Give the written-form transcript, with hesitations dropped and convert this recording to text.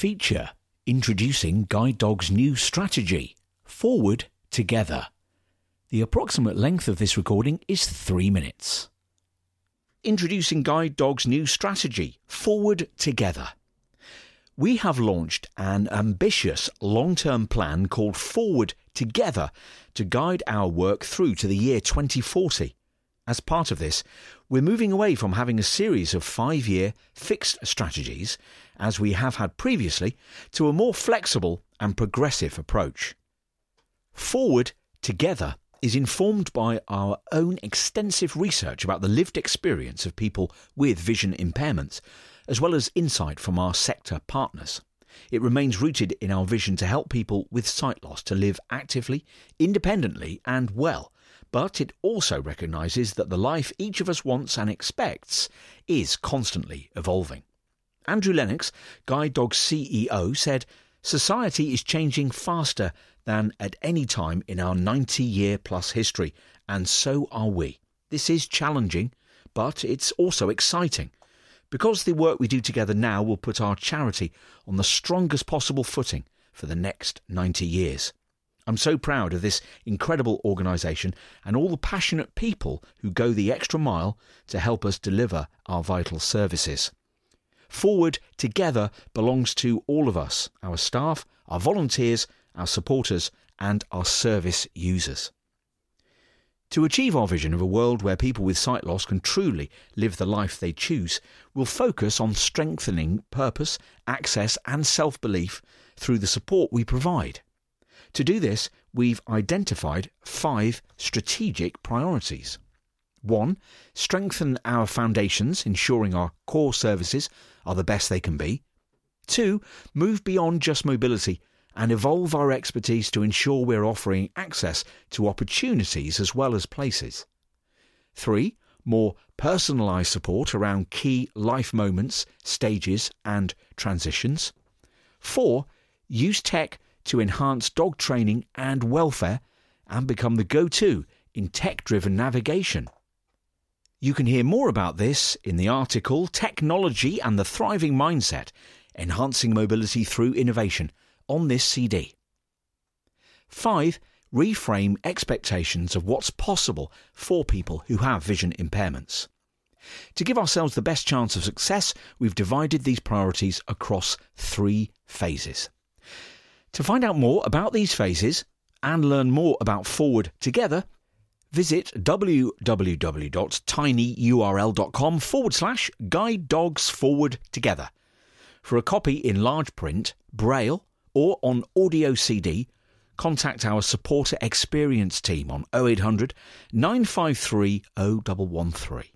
feature, introducing Guide Dog's new strategy, Forward Together. The approximate length of this recording is 3 minutes. Introducing Guide Dog's new strategy, Forward Together. We have launched an ambitious long-term plan called Forward Together to guide our work through to the year 2040. As part of this, we're moving away from having a series of 5-year fixed strategies, as we have had previously, to a more flexible and progressive approach. Forward Together is informed by our own extensive research about the lived experience of people with vision impairments, as well as insight from our sector partners. It remains rooted in our vision to help people with sight loss to live actively, independently and well, but it also recognises that the life each of us wants and expects is constantly evolving. Andrew Lennox, Guide Dog's CEO, said, "Society is changing faster than at any time in our 90-year-plus history, and so are we. This is challenging, but it's also exciting, because the work we do together now will put our charity on the strongest possible footing for the next 90 years. I'm so proud of this incredible organisation and all the passionate people who go the extra mile to help us deliver our vital services. Forward Together belongs to all of us, our staff, our volunteers, our supporters and our service users. To achieve our vision of a world where people with sight loss can truly live the life they choose, we'll focus on strengthening purpose, access and self-belief through the support we provide. To do this, we've identified 5 strategic priorities. 1. Strengthen our foundations, ensuring our core services are the best they can be. 2. Move beyond just mobility and evolve our expertise to ensure we're offering access to opportunities as well as places. 3. More personalised support around key life moments, stages and transitions. 4. Use tech to enhance dog training and welfare and become the go-to in tech-driven navigation. You can hear more about this in the article Technology and the Thriving Mindset, Enhancing Mobility Through Innovation, on this CD. 5. Reframe expectations of what's possible for people who have vision impairments. To give ourselves the best chance of success, we've divided these priorities across 3 phases. To find out more about these phases and learn more about Forward Together, visit www.tinyurl.com/Guide Dogs Forward Together. For a copy in large print, Braille, or on audio CD, contact our supporter experience team on 0800 953 0113.